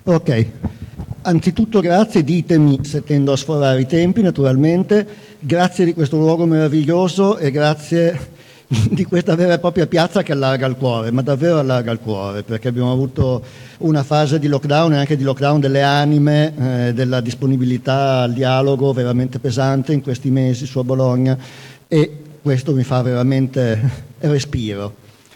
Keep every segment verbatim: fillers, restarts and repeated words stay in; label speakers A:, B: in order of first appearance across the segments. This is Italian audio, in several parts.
A: Ok, anzitutto grazie, ditemi se tendo a sforare i tempi naturalmente, grazie di questo luogo meraviglioso e grazie di questa vera e propria piazza che allarga il cuore, ma davvero allarga il cuore, perché abbiamo avuto una fase di lockdown e anche di lockdown delle anime, eh, della disponibilità al dialogo veramente pesante in questi mesi su a Bologna, e questo mi fa veramente respiro.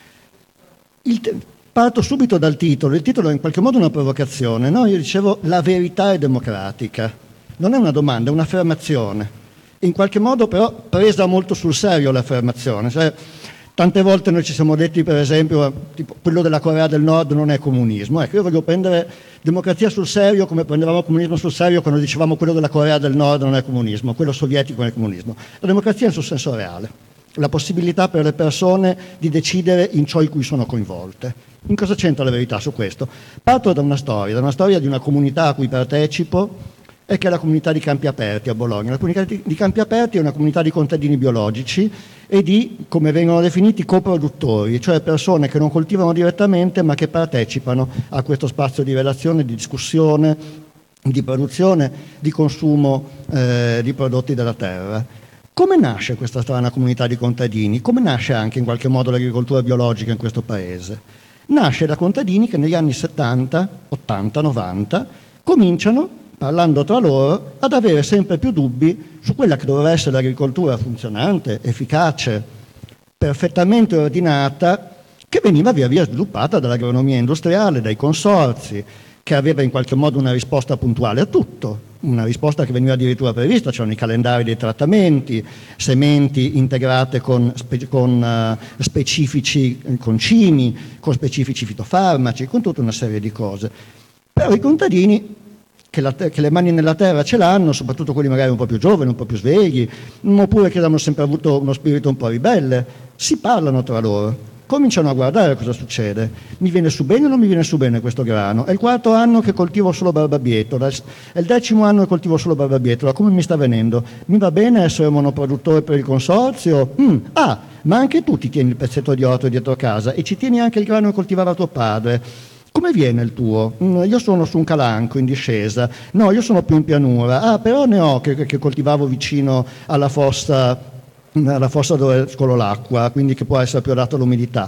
A: Il te- Parto subito dal titolo. Il titolo è in qualche modo una provocazione, no? Io dicevo la verità è democratica. Non è una domanda, è un'affermazione. In qualche modo però presa molto sul serio l'affermazione. Cioè, tante volte noi ci siamo detti, per esempio, tipo, quello della Corea del Nord non è comunismo. Ecco, io voglio prendere democrazia sul serio come prendevamo comunismo sul serio quando dicevamo quello della Corea del Nord non è comunismo, quello sovietico non è comunismo. La democrazia in suo senso reale. La possibilità per le persone di decidere in ciò in cui sono coinvolte. In cosa c'entra la verità su questo? Parto da una storia, da una storia di una comunità a cui partecipo, e che è la comunità di Campi Aperti a Bologna. La comunità di Campi Aperti è una comunità di contadini biologici e di, come vengono definiti, coproduttori, cioè persone che non coltivano direttamente ma che partecipano a questo spazio di relazione, di discussione, di produzione, di consumo eh, di prodotti della terra. Come nasce questa strana comunità di contadini? Come nasce anche in qualche modo l'agricoltura biologica in questo paese? Nasce da contadini che negli anni settanta, ottanta, novanta cominciano, parlando tra loro, ad avere sempre più dubbi su quella che doveva essere l'agricoltura funzionante, efficace, perfettamente ordinata, che veniva via via sviluppata dall'agronomia industriale, dai consorzi, che aveva in qualche modo una risposta puntuale a tutto, una risposta che veniva addirittura prevista, c'erano i calendari dei trattamenti, sementi integrate con, spe- con uh, specifici concimi, con specifici fitofarmaci, con tutta una serie di cose. Però i contadini che, la te- che le mani nella terra ce l'hanno, soprattutto quelli magari un po' più giovani, un po' più svegli, oppure che hanno sempre avuto uno spirito un po' ribelle, si parlano tra loro. Cominciano a guardare cosa succede. Mi viene su bene o non mi viene su bene questo grano? È il quarto anno che coltivo solo barbabietola, è il decimo anno che coltivo solo barbabietola, come mi sta venendo? Mi va bene essere monoproduttore per il consorzio? Mm. Ah, ma anche tu ti tieni il pezzetto di orto dietro casa e ci tieni anche il grano che coltivava tuo padre. Come viene il tuo? Mm, io sono su un calanco in discesa. No, io sono più in pianura. Ah, però ne ho che, che coltivavo vicino alla fossa alla fossa dove scolo l'acqua, quindi che può essere appiodata l'umidità.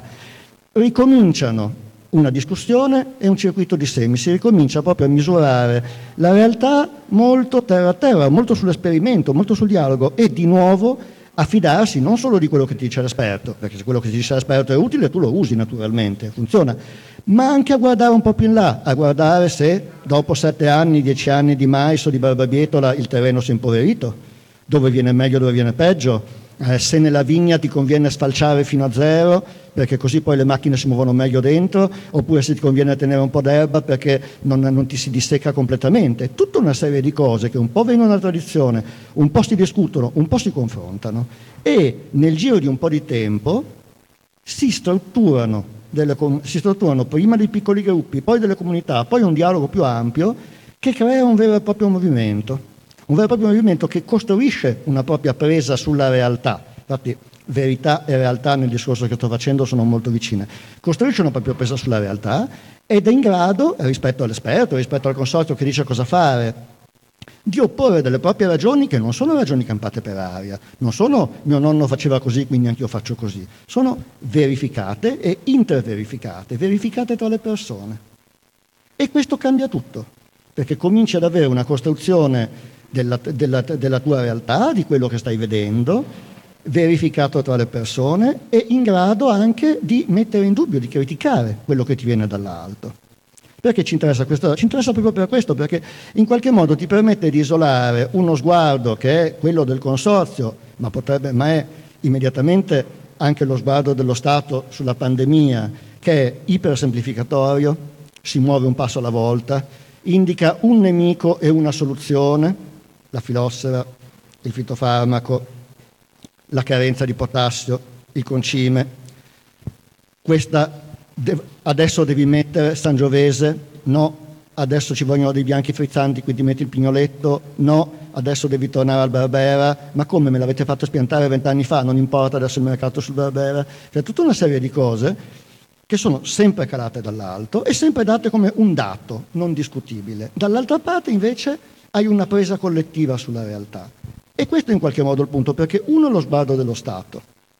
A: Ricominciano una discussione e un circuito di semi, si ricomincia proprio a misurare la realtà molto terra a terra, molto sull'esperimento, molto sul dialogo e di nuovo a fidarsi non solo di quello che ti dice l'esperto, perché se quello che ti dice l'esperto è utile tu lo usi naturalmente, funziona, ma anche a guardare un po' più in là, a guardare se dopo sette anni, dieci anni di mais o di barbabietola il terreno si è impoverito, dove viene meglio, dove viene peggio. Eh, se nella vigna ti conviene sfalciare fino a zero perché così poi le macchine si muovono meglio dentro, oppure se ti conviene tenere un po' d'erba perché non, non ti si dissecca completamente. Tutta una serie di cose che un po' vengono dalla tradizione, un po' si discutono, un po' si confrontano e nel giro di un po' di tempo si strutturano, delle, si strutturano prima dei piccoli gruppi, poi delle comunità, poi un dialogo più ampio che crea un vero e proprio movimento. Un vero e proprio movimento che costruisce una propria presa sulla realtà. Infatti verità e realtà nel discorso che sto facendo sono molto vicine. Costruisce una propria presa sulla realtà ed è in grado, rispetto all'esperto, rispetto al consorzio che dice cosa fare, di opporre delle proprie ragioni che non sono ragioni campate per aria, non sono mio nonno faceva così quindi anch'io faccio così, sono verificate e interverificate, verificate tra le persone. E questo cambia tutto, perché cominci ad avere una costruzione Della, della, della tua realtà, di quello che stai vedendo, verificato tra le persone e in grado anche di mettere in dubbio, di criticare quello che ti viene dall'alto. Perché ci interessa questo? Ci interessa proprio per questo, perché in qualche modo ti permette di isolare uno sguardo che è quello del consorzio, ma, potrebbe, ma è immediatamente anche lo sguardo dello Stato sulla pandemia, che è ipersemplificatorio, si muove un passo alla volta, indica un nemico e una soluzione, la filossera, il fitofarmaco, la carenza di potassio, il concime. Questa de- adesso devi mettere Sangiovese, no, adesso ci vogliono dei bianchi frizzanti, quindi metti il pignoletto, no, adesso devi tornare al Barbera, ma come me l'avete fatto spiantare vent'anni fa, non importa adesso il mercato sul Barbera, cioè tutta una serie di cose che sono sempre calate dall'alto e sempre date come un dato non discutibile. Dall'altra parte invece hai una presa collettiva sulla realtà. E questo è in qualche modo il punto, perché uno è lo sguardo dello Stato.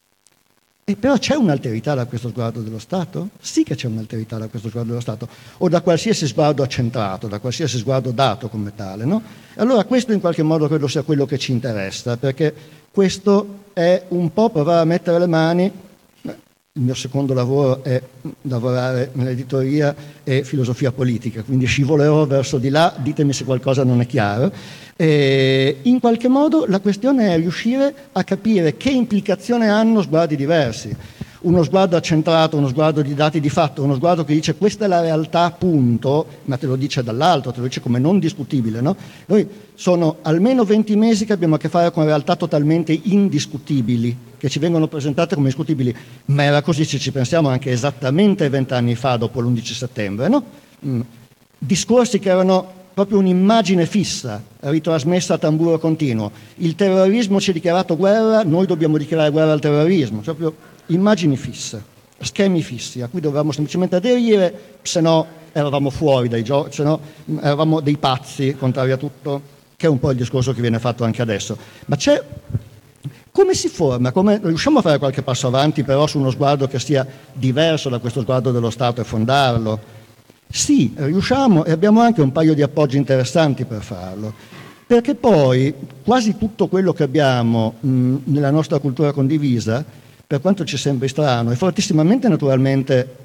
A: E però c'è un'alterità da questo sguardo dello Stato? Sì che c'è un'alterità da questo sguardo dello Stato, o da qualsiasi sguardo accentrato, da qualsiasi sguardo dato come tale, no? Allora questo in qualche modo credo sia quello che ci interessa, perché questo è un po' provare a mettere le mani. Il mio secondo lavoro è lavorare nell'editoria e filosofia politica, quindi scivolerò verso di là, ditemi se qualcosa non è chiaro. E in qualche modo la questione è riuscire a capire che implicazione hanno sguardi diversi. Uno sguardo accentrato, uno sguardo di dati di fatto, uno sguardo che dice questa è la realtà, punto, ma te lo dice dall'alto, te lo dice come non discutibile, no? Noi sono almeno venti mesi che abbiamo a che fare con realtà totalmente indiscutibili, che ci vengono presentate come discutibili, ma era così, se ci pensiamo, anche esattamente vent'anni fa, dopo l'undici settembre, no? Mm. Discorsi che erano proprio un'immagine fissa, ritrasmessa a tamburo continuo. Il terrorismo ci ha dichiarato guerra, noi dobbiamo dichiarare guerra al terrorismo, proprio immagini fisse, schemi fissi a cui dovevamo semplicemente aderire, se no eravamo fuori dai giochi, se no eravamo dei pazzi, contrari a tutto, che è un po' il discorso che viene fatto anche adesso. Ma c'è... Come si forma? Come riusciamo a fare qualche passo avanti però su uno sguardo che sia diverso da questo sguardo dello Stato e fondarlo? Sì, riusciamo, e abbiamo anche un paio di appoggi interessanti per farlo, perché poi quasi tutto quello che abbiamo mh, nella nostra cultura condivisa, per quanto ci sembri strano, è fortissimamente naturalmente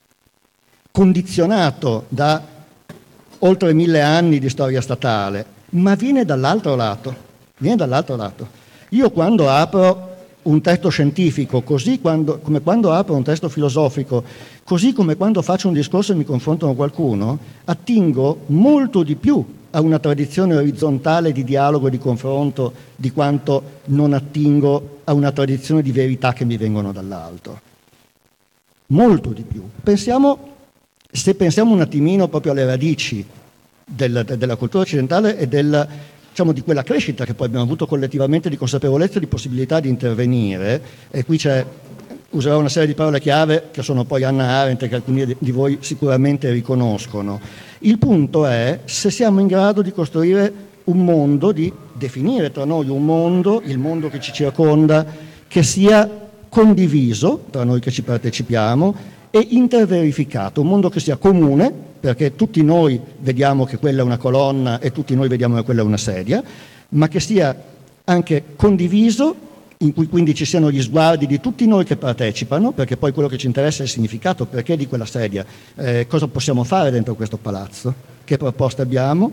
A: condizionato da oltre mille anni di storia statale, ma viene dall'altro lato, viene dall'altro lato. Io quando apro un testo scientifico, così quando, come quando apro un testo filosofico, così come quando faccio un discorso e mi confronto con qualcuno, attingo molto di più a una tradizione orizzontale di dialogo e di confronto di quanto non attingo a una tradizione di verità che mi vengono dall'alto. Molto di più. Pensiamo, se pensiamo un attimino proprio alle radici del, della cultura occidentale e del... diciamo di quella crescita che poi abbiamo avuto collettivamente di consapevolezza e di possibilità di intervenire, e qui c'è, userò una serie di parole chiave che sono poi Hannah Arendt, che alcuni di voi sicuramente riconoscono. Il punto è se siamo in grado di costruire un mondo, di definire tra noi un mondo, il mondo che ci circonda, che sia condiviso tra noi che ci partecipiamo e interverificato, un mondo che sia comune, perché tutti noi vediamo che quella è una colonna e tutti noi vediamo che quella è una sedia, ma che sia anche condiviso, in cui quindi ci siano gli sguardi di tutti noi che partecipano, perché poi quello che ci interessa è il significato, perché di quella sedia, eh, cosa possiamo fare dentro questo palazzo, che proposte abbiamo,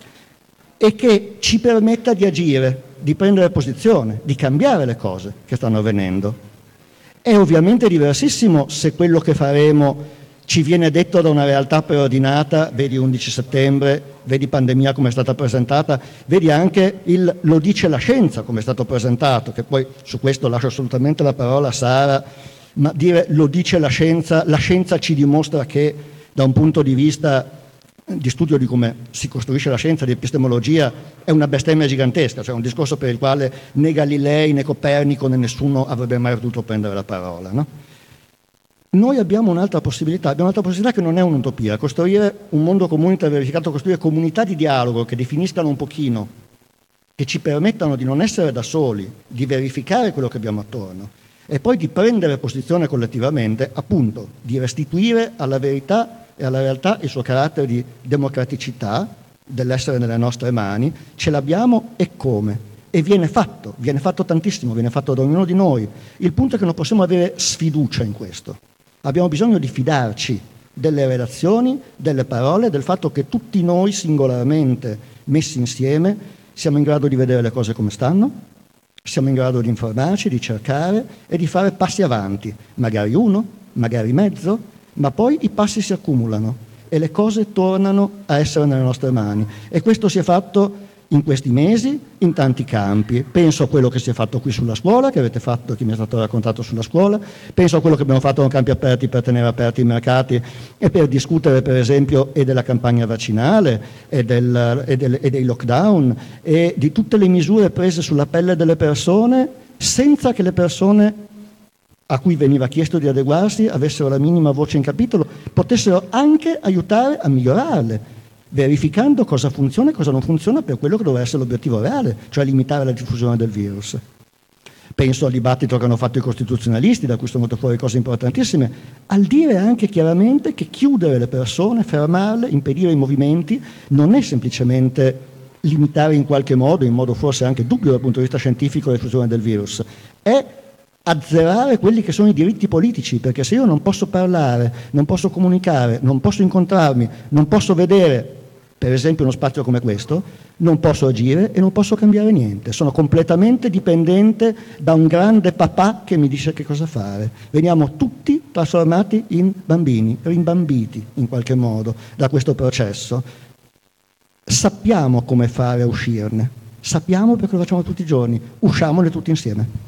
A: e che ci permetta di agire, di prendere posizione, di cambiare le cose che stanno avvenendo. È ovviamente diversissimo se quello che faremo ci viene detto da una realtà preordinata, vedi undici settembre, vedi pandemia come è stata presentata, vedi anche il lo dice la scienza come è stato presentato, che poi su questo lascio assolutamente la parola a Sara, ma dire lo dice la scienza, la scienza ci dimostra che da un punto di vista di studio di come si costruisce la scienza, di epistemologia, è una bestemmia gigantesca, cioè un discorso per il quale né Galilei né Copernico né nessuno avrebbe mai potuto prendere la parola, no? Noi abbiamo un'altra possibilità, abbiamo un'altra possibilità che non è un'utopia, costruire un mondo comune interverificato, costruire comunità di dialogo che definiscano un pochino, che ci permettano di non essere da soli, di verificare quello che abbiamo attorno e poi di prendere posizione collettivamente, appunto, di restituire alla verità e alla realtà il suo carattere di democraticità dell'essere nelle nostre mani. Ce l'abbiamo e come? E viene fatto, viene fatto tantissimo, viene fatto da ognuno di noi. Il punto è che non possiamo avere sfiducia in questo. Abbiamo bisogno di fidarci delle relazioni, delle parole, del fatto che tutti noi singolarmente, messi insieme, siamo in grado di vedere le cose come stanno, siamo in grado di informarci, di cercare e di fare passi avanti, magari uno, magari mezzo, ma poi i passi si accumulano e le cose tornano a essere nelle nostre mani. E questo si è fatto in questi mesi, in tanti campi. Penso a quello che si è fatto qui sulla scuola, che avete fatto, che mi è stato raccontato sulla scuola, penso a quello che abbiamo fatto con campi aperti per tenere aperti i mercati e per discutere per esempio e della campagna vaccinale e, del, e, del, e dei lockdown e di tutte le misure prese sulla pelle delle persone senza che le persone a cui veniva chiesto di adeguarsi avessero la minima voce in capitolo, potessero anche aiutare a migliorarle, verificando cosa funziona e cosa non funziona per quello che doveva essere l'obiettivo reale, cioè limitare la diffusione del virus. Penso al dibattito che hanno fatto i costituzionalisti, da cui sono venute fuori cose importantissime, al dire anche chiaramente che chiudere le persone, fermarle, impedire i movimenti, non è semplicemente limitare in qualche modo, in modo forse anche dubbio dal punto di vista scientifico, la diffusione del virus, è azzerare quelli che sono i diritti politici, perché se io non posso parlare, non posso comunicare, non posso incontrarmi, non posso vedere, per esempio, uno spazio come questo, non posso agire e non posso cambiare niente. Sono completamente dipendente da un grande papà che mi dice che cosa fare. Veniamo tutti trasformati in bambini, rimbambiti in qualche modo da questo processo. Sappiamo come fare a uscirne, sappiamo perché lo facciamo tutti i giorni, usciamone tutti insieme.